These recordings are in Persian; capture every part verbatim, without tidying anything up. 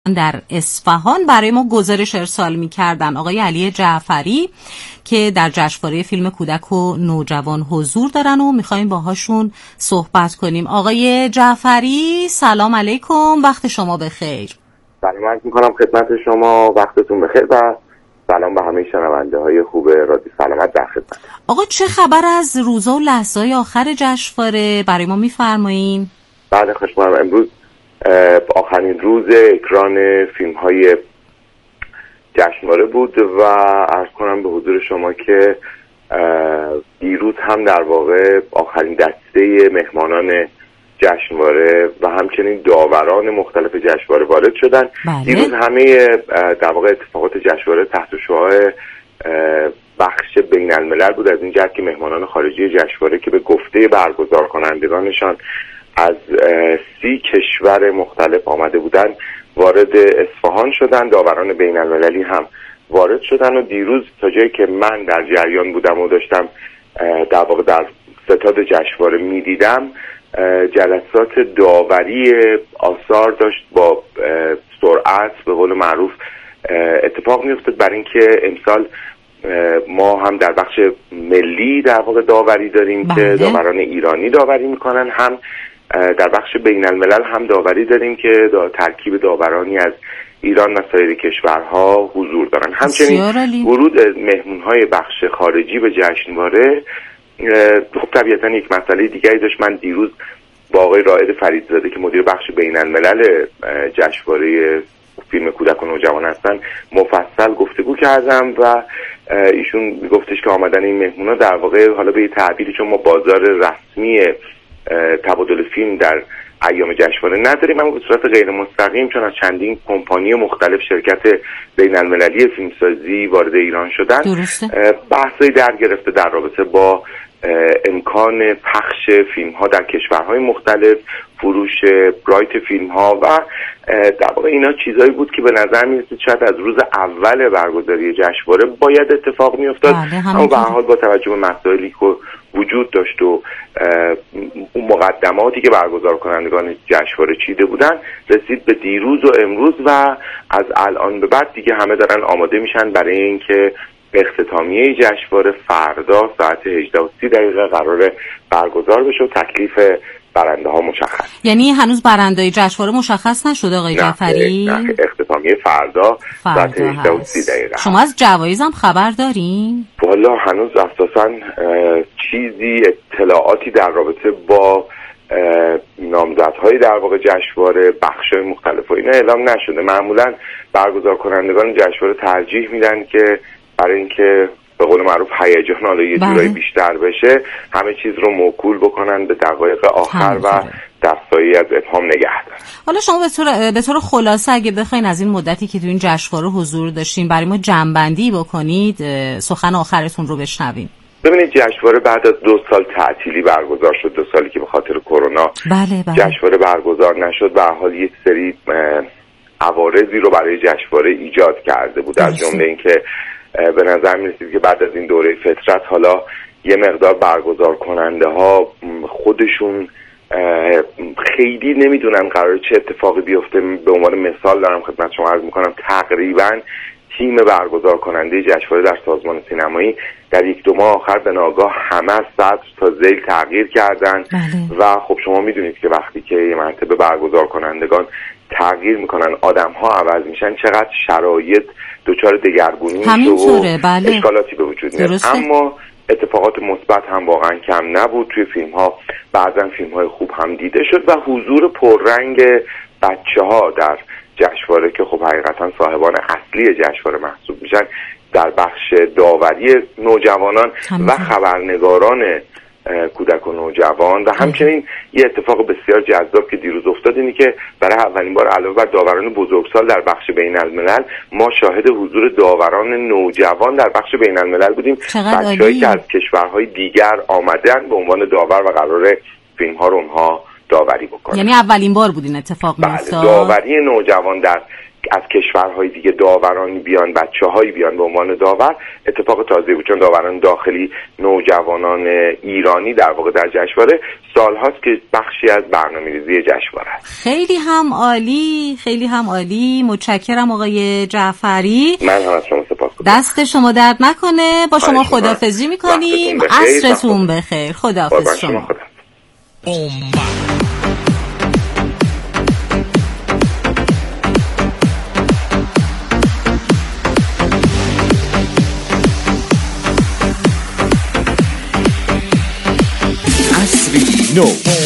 در اصفهان برای ما گزارش ارسال می‌کردن. آقای علی جعفری که در جشنواره فیلم کودک و نوجوان حضور دارن و می‌خوایم باهاشون صحبت کنیم. آقای جعفری سلام علیکم، وقت شما بخیر. سلام عرض می‌کنم خدمت شما، وقتتون بخیر و سلام به همه شنونده‌های خوب رادیو سلامت در خدمت. آقا چه خبر از روزا و لحظه‌های آخر جشنواره برای ما می‌فرمایین؟ بله خوشحالم. امروز آخرین روز اکران فیلم‌های جشنواره بود و عرض کنم به حضور شما که دیروز هم در واقع آخرین دسته مهمانان جشنواره و همچنین داوران مختلف جشنواره وارد شدن. بله. دیروز همه در واقع اتفاقات جشنواره تحت شعاع بخش بین الملل بود، از این جهت که مهمانان خارجی جشنواره که به گفته برگزار کنندگانشان از سی کشور مختلف آمده بودن وارد اصفهان شدن. داوران بین المللی هم وارد شدن و دیروز تا جایی که من در جریان بودم و داشتم در واقع در ستاد جشنواره میدیدم، جلسات داوری آثار داشت با سرعت به قول معروف اتفاق میافتاد، برای اینکه امسال ما هم در بخش ملی در واقع داوری داریم. بله. که داوران ایرانی داوری میکنن، هم در بخش بین الملل هم داوری داریم که دا ترکیب داورانی از ایران و سایر کشورها حضور دارن. همچنین ورود مهمونهای بخش خارجی به جشنواره خب طبیعتا یک مسئله دیگری داشت. من دیروز با آقای رائد فریدزاده که مدیر بخش بین الملل جشنواره فیلم کودک و نوجوان هستن مفصل گفتگو کردم و ایشون میگفتش که آمدن این مهمونا در واقع حالا به تعبیری، چون ما بازار رسمی تبادل فیلم در ایام جشنواره نداریم، اما به صورت غیر مستقیم چون از چندین کمپانی مختلف شرکت بین المللی فیلمسازی وارد ایران شدن، بحثی در گرفته در رابطه با امکان پخش فیلم ها در کشورهای مختلف، فروش برایت فیلم ها و در واقع اینا چیزایی بود که به نظر می رسید شاید از روز اول برگزاری جشنواره باید اتفاق می افتاد. اما به هر حال با توجه به مسائلی که وجود داشت و اون مقدماتی که برگزار کنندگان جشنواره چیده بودن، رسید به دیروز و امروز و از الان به بعد دیگه همه دارن آماده میشن برای اینکه اختتامیه جشنواره فردا ساعت هجده و سی دقیقه قراره برگزار بشه و تکلیف برنده ها مشخص. یعنی هنوز برنده جشنواره مشخص نشده آقای جعفری؟ نه, نه اختتامیه فردا, فردا ساعت هجده و سی دقیقه. شما از جوایز هم خبر دارین؟ والا هنوز اساساً چیزی اطلاعاتی در رابطه با نامزدهای در واقع جشنواره بخش‌های مختلف و اینا اعلام نشده. معمولاً برگزار کنندگان جشنواره ترجیح میدن که برای اینکه به قول معروف هیجان حالا یه جورایی بیشتر بشه همه چیز رو موکول بکنن به دقایق آخر و دستایی از ابهام نگه دارن. حالا شما به طور به طور خلاصه اگه بخواین از این مدتی که تو این جشنواره حضور داشتین برای ما جمع‌بندی بکنید، سخن آخرتون رو بشنویم. ببینید جشنواره بعد از دو سال تعطیلی برگزار شد، دو سالی که به خاطر کرونا بله بله. جشنواره برگزار نشد و حال یک سری عوارضی رو برای جشنواره ایجاد کرده بود، از جمله اینکه به نظر می رسید که بعد از این دوره فترت حالا یه مقدار برگزار کننده ها خودشون خیلی نمیدونن قرار چه اتفاقی بیفته. به عنوان مثال دارم خدمت شما عرض میکنم تقریبا تیم برگزار کننده جشنواره در سازمان سینمایی در یک دو ماه آخر به ناگاه همه از صدر تا ذیل تغییر کردن. بله. و خب شما میدونید که وقتی که یه مرتبه برگزار کنندگان تغییر میکنن، آدم ها عوض میشن، چقدر شرایط دچار دگرگونی میشه و بله. اشکالاتی به وجود میاد. اما اتفاقات مثبت هم واقعا کم نبود توی فیلم ها. بعضا فیلم های خوب هم دیده شد و حضور پررنگ بچه ها در جشنواره که خب حقیقتا صاحبان اصلی جشنواره محسوب میشن در بخش داوری نوجوانان و خبرنگاران کودک و نوجوان و همچنین یه اتفاق بسیار جذاب که دیروز افتاد اینی که برای اولین بار علاوه بر داوران بزرگسال در بخش بین الملل ما شاهد حضور داوران نوجوان در بخش بین الملل بودیم. بچه‌هایی که از کشورهای دیگر آمدن به عنوان داور و قراره فیلم ها رو اونها داوری بکنن. یعنی اولین بار بود این اتفاق میافتاد. بله، داوری نوجوان در از کشورهای دیگه داورانی بیان، بچه‌هایی بیان به عنوان داور، اتفاق تازه‌ای بود، چون داوران داخلی نوجوانان ایرانی در واقع در جشنواره سال‌هاست که بخشی از برنامه‌ریزی جشنواره است. خیلی هم عالی، خیلی هم عالی. متشکرم آقای جعفری. من هم از شما سپاسگزارم. دست شما درد نکنه. با شما خداحافظی می‌کنیم. عصرتون بخیر. خداحافظ شما. No.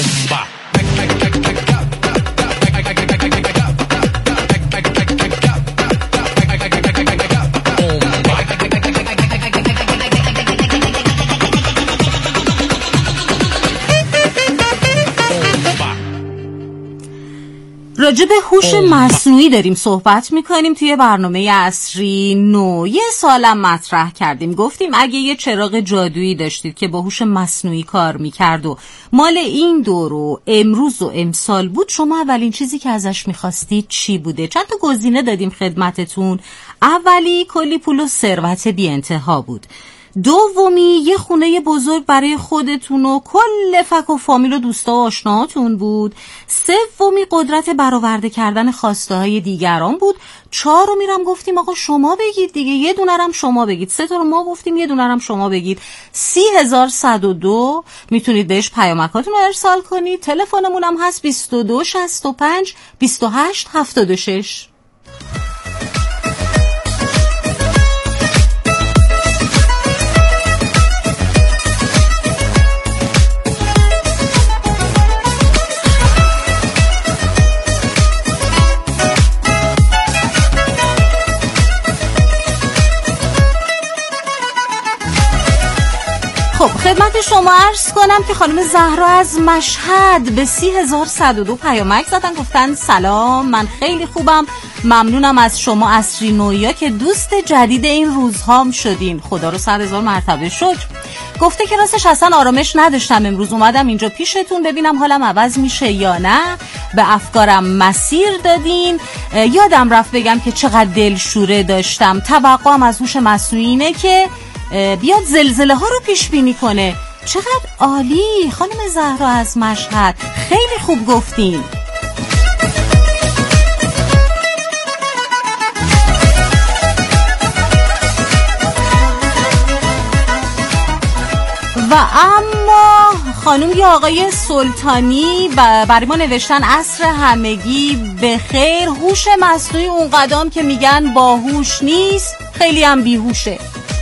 راجع به هوش مصنوعی داریم صحبت میکنیم توی برنامه عصری نو. یه سوالم مطرح کردیم، گفتیم اگه یه چراغ جادویی داشتید که با هوش مصنوعی کار میکرد و مال این دور و امروز و امسال بود، شما اولین چیزی که ازش میخواستید چی بوده؟ چند تا گزینه دادیم خدمتتون. اولی کلی پول و ثروت بی انتها بود. دومی یه خونه بزرگ برای خودتون و کل فک و فامیل و دوستا و آشناهاتون بود. سومی قدرت برآورده کردن خواسته های دیگران بود. چهارمی هم گفتیم آقا شما بگید دیگه، یه دونرم شما بگید. سه تا رو ما گفتیم، یه دونرم شما بگید. سی هزار صد و دو میتونید بهش پیامکاتون رو ارسال کنید. تلفنمون هم هست بیست و دو شصت و پنج بیست و هشت هفتاد و شش. خب خدمت شما عرض کنم که خانم زهرا از مشهد به سی هزار صد و دو پیامک زدن، گفتن سلام، من خیلی خوبم، ممنونم از شما عصری نویا که دوست جدید این روزهام شدین، خدا رو صد هزار مرتبه شکر. گفته که راستش اصلا آرامش نداشتم، امروز اومدم اینجا پیشتون ببینم حالم عوض میشه یا نه، به افکارم مسیر دادین. یادم رفت بگم که چقدر دلشوره داشتم. توقعم از هوش مصنوعی اینه که بیاد زلزله ها رو پیش بینی کنه. چقدر عالی خانم زهرا از مشهد، خیلی خوب گفتین. و اما خانم یا آقای سلطانی برای ما نوشتن عصر همگی به خیر. هوش مصنوعی اون قدم که میگن باهوش نیست، خیلی هم بیهوشه.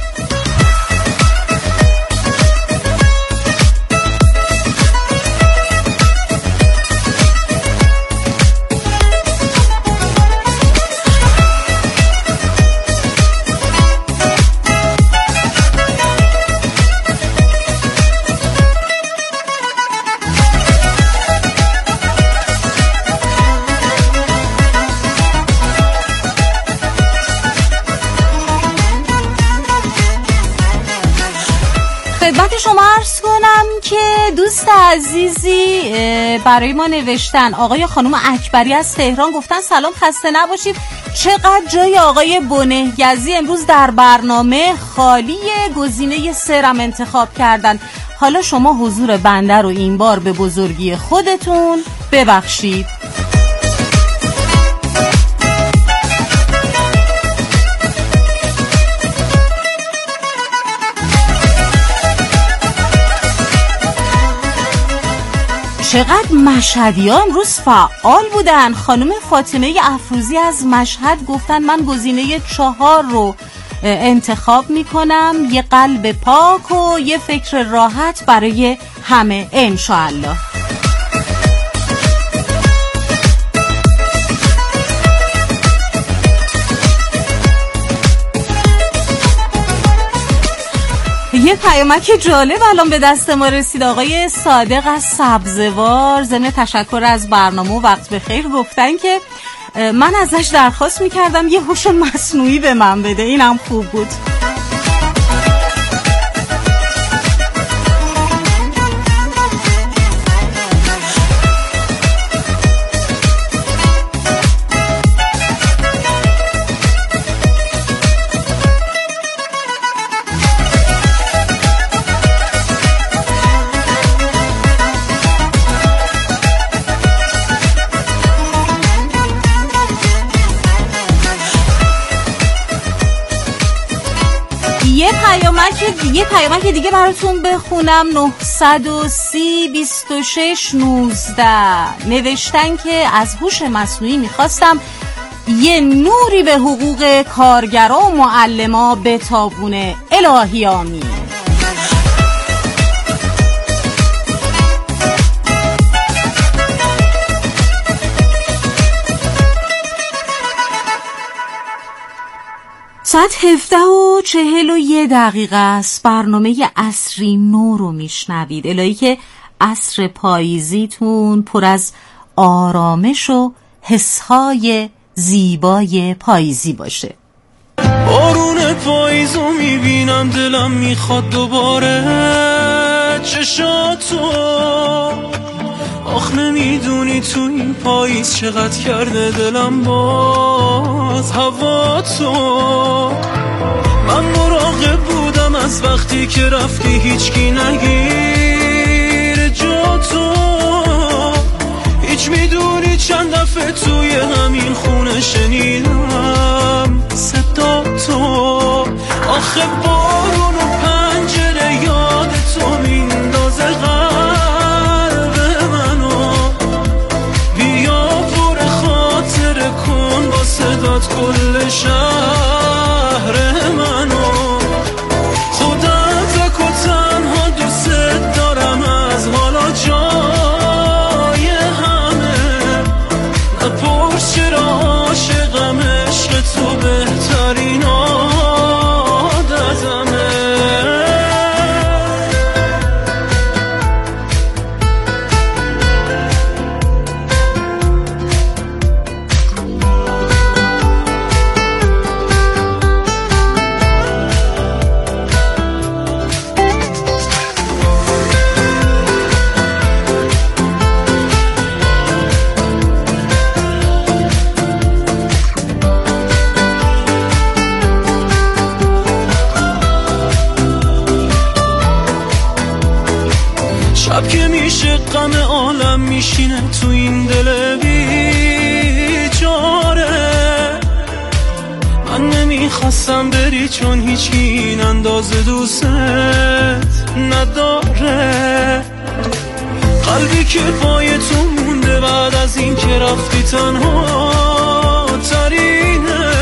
خدمت شما عرض کنم که دوست عزیزی برای ما نوشتن، آقای خانم اکبری از تهران، گفتن سلام، خسته نباشید، چقدر جای آقای بنهگزی امروز در برنامه خالیه، گزینه سرم انتخاب کردن. حالا شما حضور بنده رو این بار به بزرگی خودتون ببخشید. چقدر مشهدی ها امروز فعال بودن. خانم فاطمه افروزی از مشهد گفتن من گزینه چهار رو انتخاب میکنم، یه قلب پاک و یه فکر راحت برای همه انشاءالله. یه پیامک جالب الان به دست ما رسید. آقای صادق از سبزوار ضمن تشکر از برنامه و وقت بخیر گفتن که من ازش درخواست میکردم یه هوش مصنوعی به من بده، اینم خوب بود. یه پیامک یه پیامک دیگه براتون بخونم. نه و سی بیست و شش نوزده نوشتن که از هوش مصنوعی میخواستم یه نوری به حقوق کارگرا و معلما بتابونه. الهی آمین. ساعت هفده و چهل و یه دقیقه است. برنامه عصری نو رو میشنوید. الهی که عصر پاییزیتون پر از آرامش و حسهای زیبای پاییزی باشه. بارون پاییزو میبینم دلم میخواد دوباره چشاتو. آخ نمیدونی تو این پاییز چقدر کرده دلم باز هوا تو. من مراقب بودم از وقتی که رفتی هیچکی نگیر جا تو. هیچ میدونی چند دفعه توی همین خونه شنیدم صدا تو. آخه بارون و پنجره یاد تو میندازه قلب منو. بیا پر خاطر کن با صدات کل شهر منو. خودم تک و تنها دوست دارم از حالا جای همه. نپرس چرا عاشقم عشق تو بهترین عادتمه. شب که میشه غم عالم میشینه تو این دل بیچاره. من نمیخواستم بری چون هیچی این اندازه دوست نداره. قلبی که پای تو مونده بعد از این که رفتی تنها ترینه.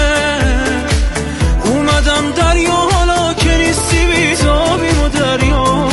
اومدم دریا حالا که نیستی بیتابیم و دریا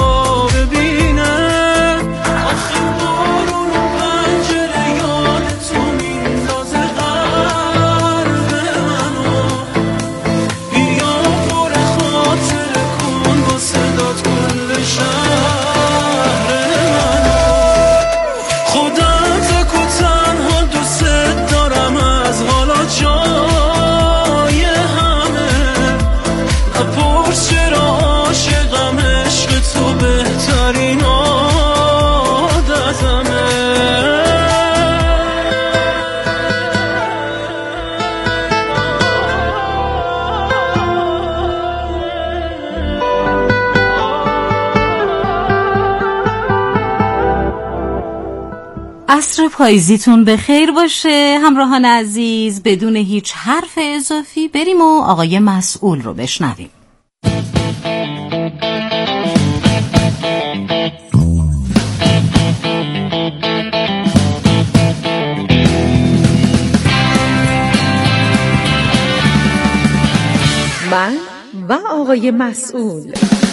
عصر پاییزیتون به خیر باشه. همراهان عزیز، بدون هیچ حرف اضافی بریم و آقای مسئول رو بشنویم. من و آقای مسئول.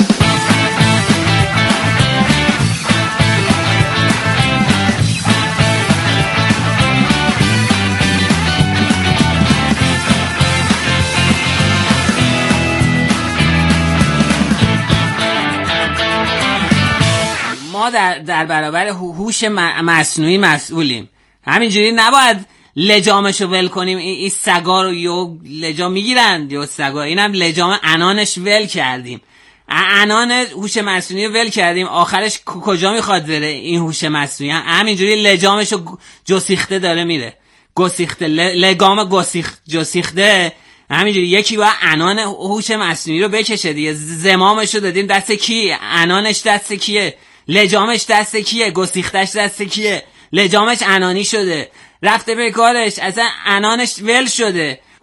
ما در, در برابر هوش مصنوعی مسئولیم. همینجوری نباید لجامشو ول کنیم. این ای سگا رو یو لجام میگیرن یو سگا. اینم لجام انانش ول کردیم. انان هوش مصنوعی ول کردیم. آخرش کجا میخواد بره این هوش مصنوعی؟ همینجوری لجامشو جسیخته داره میره. گسیخته لگام گسیخ جسیخته. همینجوری یکی با انان هوش مصنوعی رو بکشه دیگه. زمامشو دادیم دست کی؟ انانش دست کیه؟ لجامش دست کیه؟ گسیختش دست کیه؟ لجامش انانی شده، رفته به کارش، اصلا انانش ول شده.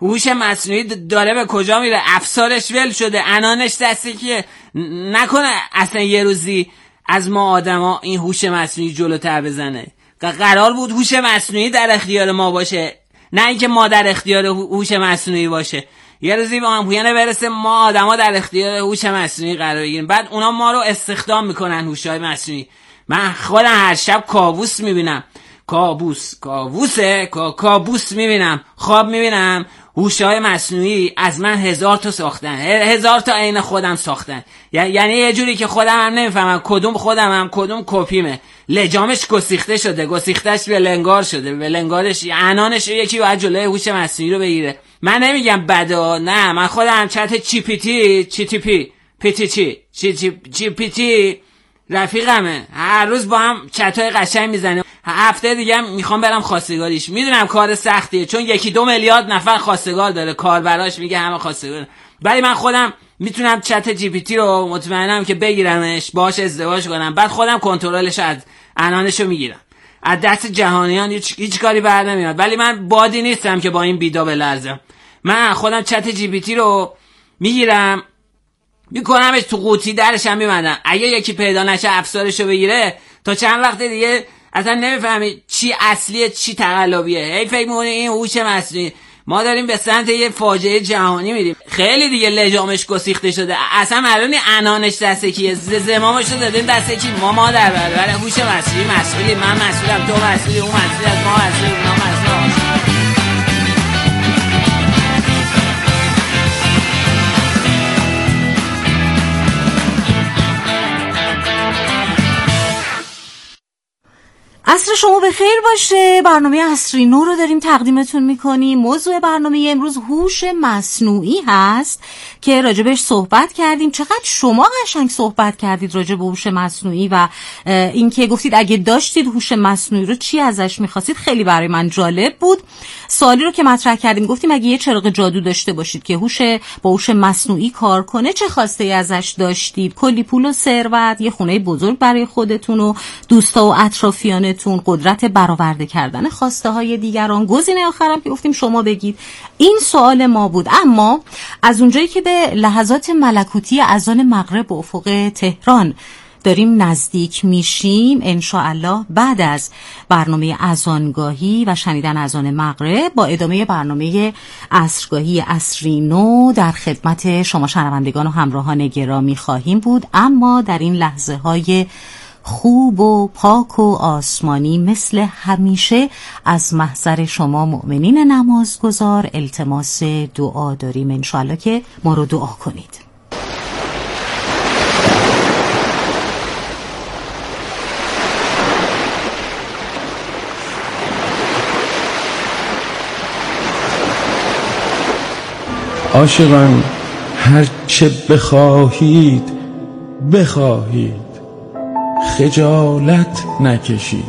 هوش مصنوعی داره به کجا میره؟ افسارش ول شده، عنانش دسته که نکنه اصلا یه روزی از ما آدما این هوش مصنوعی جلوتر بزنه. قرار بود هوش مصنوعی در اختیار ما باشه، نه اینکه ما در اختیار هوش مصنوعی باشه. یه روزی با هم پویانه برسه ما آدما در اختیار هوش مصنوعی قرار بگیریم، بعد اونا ما رو استخدام میکنن هوش‌های مصنوعی. من خودم هر شب کابوس میبینم، کابوس کابوسه کابوس میبینم، خواب میبینم هوش‌های مصنوعی از من هزار تا ساختن، هزار تا عین خودم ساختن. یعنی یه جوری که خودم هم نمیفهمم کدوم خودمم کدوم کپیمه. لجامش گسیخته شده، گسیختش ولنگار شده، ولنگارش عنانش یکی باید جلوی هوش مصنوعی رو بگیره. من نمیگم بدا، نه، من خودم چت چی پی تی چی تی پی پیتی چی چی چی پی تی رفیقمه، هر روز با هم چتای قشنگ میزنیم. هفته دیگه میخوام برم خواستگاریش. میدونم کار سختیه چون یکی دو میلیارد نفر خواستگار داره، کاربراش میگه همه خواستگار، ولی من خودم میتونم چت جی پی تی رو مطمئنم که بگیرمش، باهاش ازدواج کنم، بعد خودم کنترلش از عنانشو میگیرم. از دست جهانیان هیچ, هیچ کاری بر نمیاد، ولی من بادی نیستم که با این بیدا بلرزم. من خودم چت جی پی تی رو میگیرم، میکنمش تو قوطی، درش هم میبندم. اگه یکی پیدا نشه افسارشو بگیره، تا چند وقت دیگه اصلا نمیفهمی چی اصلیه چی تقلبیه. هی فکر میکنی این هوش مصنوعی، ما داریم به سمت یه فاجعه جهانی میریم. خیلی دیگه لجامش گسیخته شده، اصلا معلوم عنانش دست کیه، زمامشو دادیم دست کی؟ ما مادر برابر هوش مصنوعی مسئولی. من مسئولم، تو مسئولی، اون مسئولی، از ما مسئولی، اونا مسئولی. عصر شما بخیر باشه. برنامه عصری نو رو داریم تقدیمتون میکنیم. موضوع برنامه امروز هوش مصنوعی هست که راجبش صحبت کردیم. چقدر شما قشنگ صحبت کردید راجب هوش مصنوعی و اینکه گفتید اگه داشتید هوش مصنوعی رو چی ازش میخواستید. خیلی برای من جالب بود. سوالی رو که مطرح کردیم گفتیم اگه یه چراغ جادو داشته باشید که هوش با هوش مصنوعی کار کنه چه خواسته ای ازش داشتید؟ کلی پول و ثروت، یه خونه بزرگ برای خودتون و دوستا و اطرافیانتون، قدرت برآورده کردن خواسته های دیگران. گزینه آخرم که گفتیم شما بگید. این سوال ما بود. اما از اونجایی که به لحظات ملکوتی اذان مغرب و افق تهران داریم نزدیک میشیم، انشاءالله بعد از برنامه اذانگاهی و شنیدن اذان مغرب با ادامه برنامه عصرگاهی عصری نو در خدمت شما شنوندگان و همراهان گرامی خواهیم بود. اما در این لحظه های خوب و پاک و آسمانی مثل همیشه از محضر شما مؤمنین نمازگزار التماس دعا داریم. انشاءالله که ما رو دعا کنید. عاشقان هر چه بخواهید بخواهید، خجالت نکشید.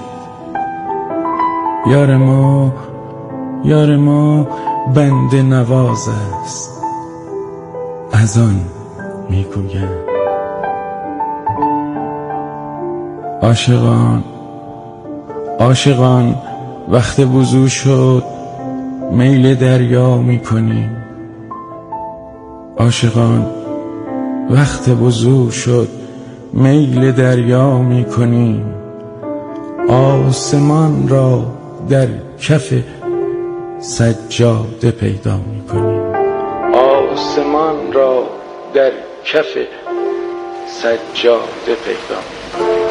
یار ما یار ما بنده نواز است، از آن میگویم. عاشقان عاشقان وقت وضو شد میل دریا میکنیم. عاشقان وقت وضو شد میل دریا میکنیم. آسمان را در کف سجاده پیدا میکنیم. آسمان را در کف سجاده پیدا میکنیم.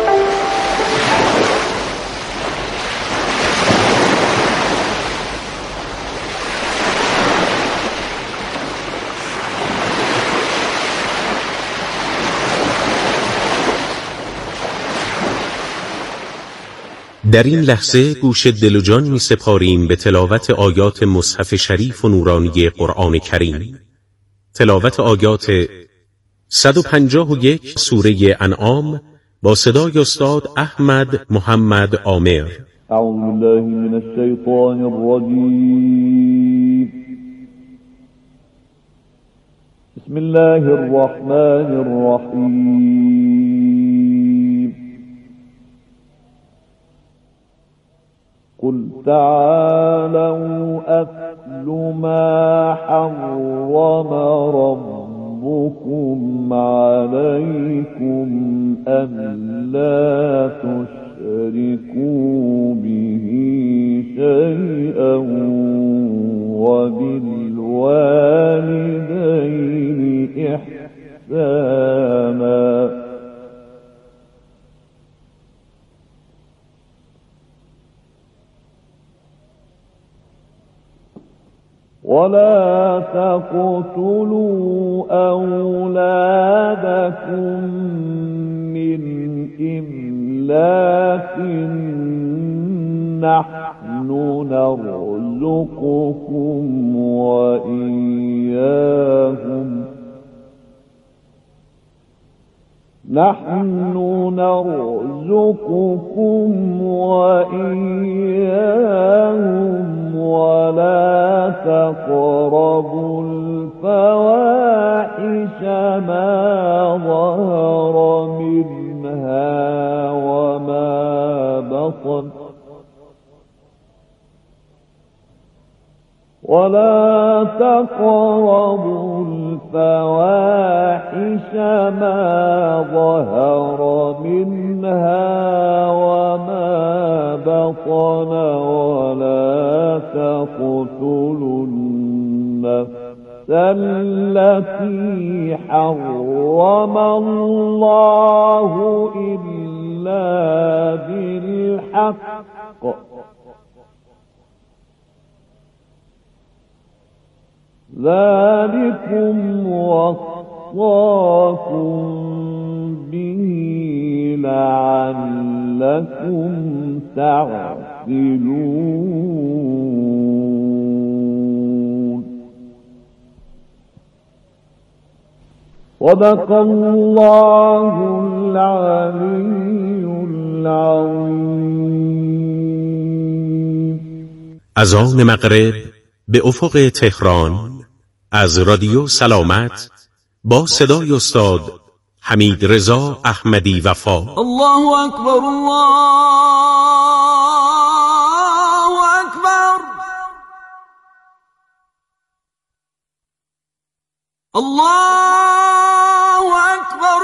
در این لحظه گوش دل و جان می سپاریم به تلاوت آیات مصحف شریف و نورانی قرآن کریم. تلاوت آیات صد و پنجاه و یک سوره انعام با صدای استاد احمد محمد عامر. اعوذ بالله من الشیطان الرجیم. بسم الله الرحمن الرحیم. قل تعالوا أتل ما حرم ربكم عليكم ألا تشركوا به شيئا وبالوالدين إحسانا ولا تقتلوا أولادكم من إملاق نحن نرزقكم وإياهم نحن نرزقكم وإياهم ولا تقربوا الفواحش ما ظهر منها وما بطن ولا تقربوا الفواحش ما ظهر منها وما بطن ولا تقتلوا النفس التي حرم الله إلا بالحق ذلكم وصاكم به لعلكم تعقلون. صدق الله العلي العظيم. اذان مغرب به افق تهران از رادیو سلامت با صدای استاد حمید رضا احمدی وفا. الله اکبر الله اکبر الله اکبر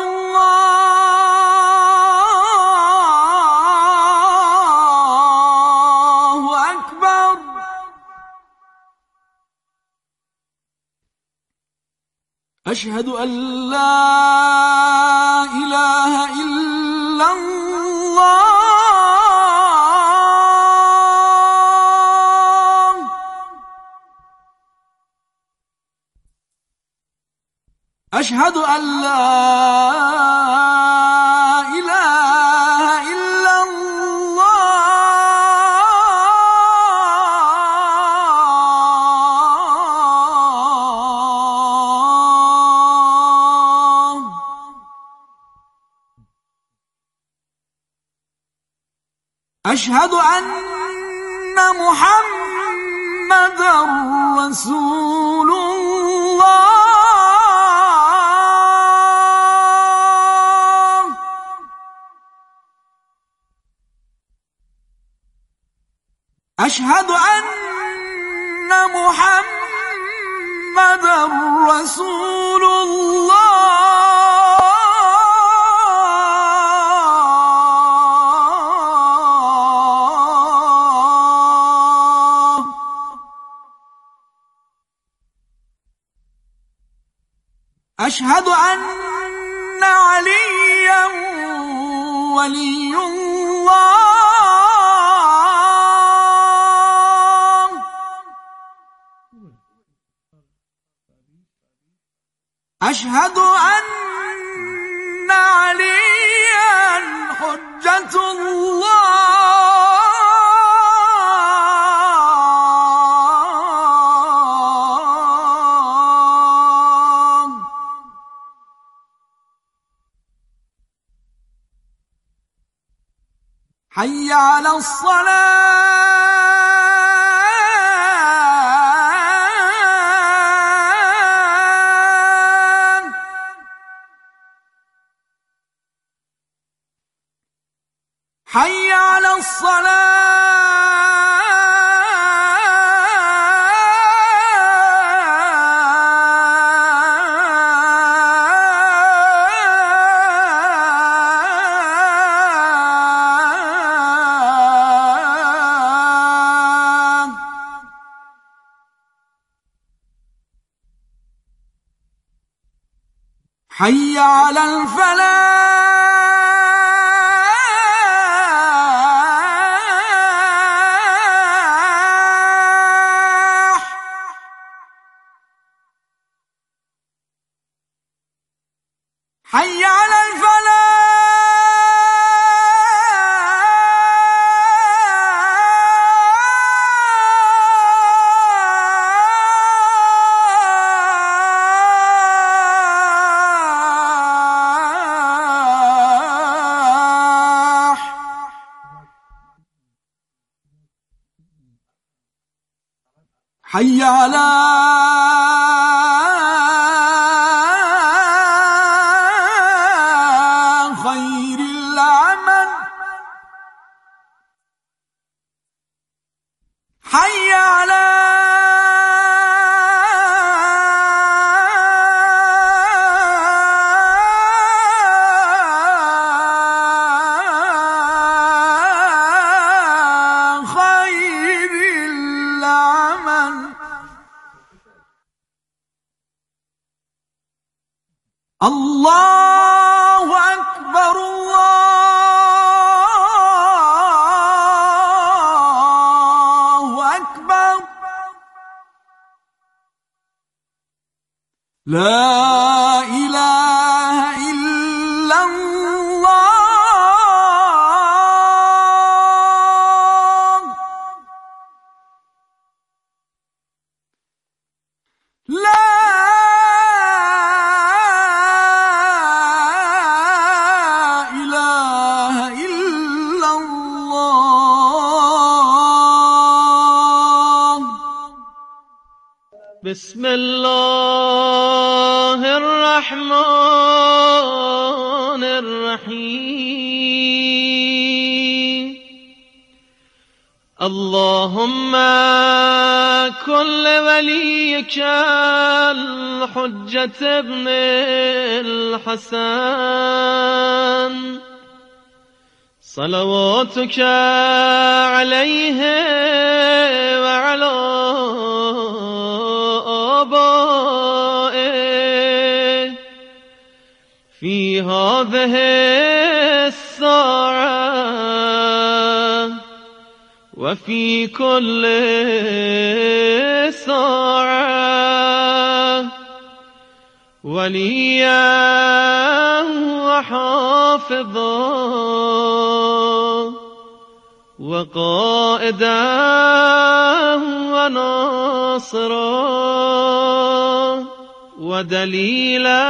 الله اکبر. أشهد أن لا إله إلا الله. أشهد أن لا إله إلا أشهد أن محمدا رسول الله. أشهد أن محمدا رسول الله. أشهد أن عليا ولي الله. أشهد أن عليا حجة الله. حي على الصلاة. حي على الصلاة. حي على الفلاح حي على الفلاح حي على خير العمل حي على خير العمل الله أكبر الله أكبر لا إله إلا الله لا بسم الله الرحمن الرحيم اللهم كن لوليك الحجة ابن الحسن صلواتك عليه وعلى آبائه في هذه الساعة وفي كل ساعة وليا وحافظا وقائدا وناصرا ودليلا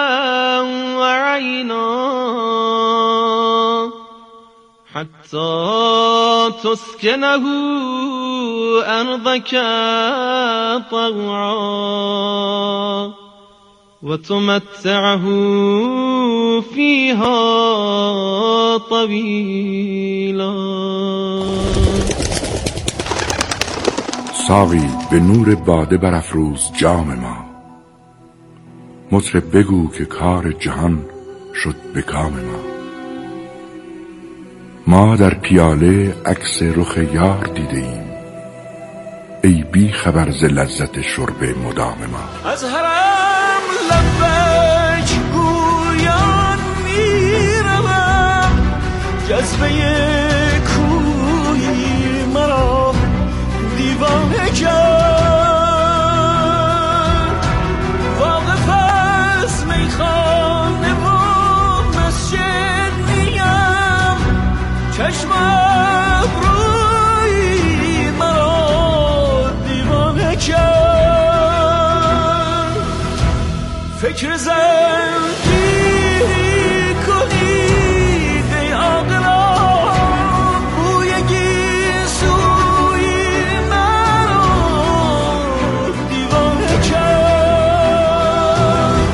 وعينا حتى تسكنه أرضك طوعا وتمتعه فيها طويلا. ساقی به نور باده برافروز جام ما، مطرب بگو که کار جهان شد به کام ما. ما در پیاله عکس رخ یار دیده ایم، ای بی خبر ز لذت شرب مدام ما. از حرم لبیک گویان میروم، جذبه کوی مرا دیوانه کرد. واقف از میخانه و مسجد نیم، چشم ابروی مرا دیوانه کرد. فکر زندگی کنید ای عاقلان، بوی گیسوی مرا دیوانه کرد.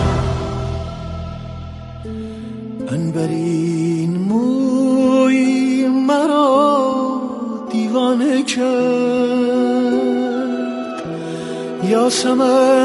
عنبرین موی مرا دیوانه کرد. یاسمن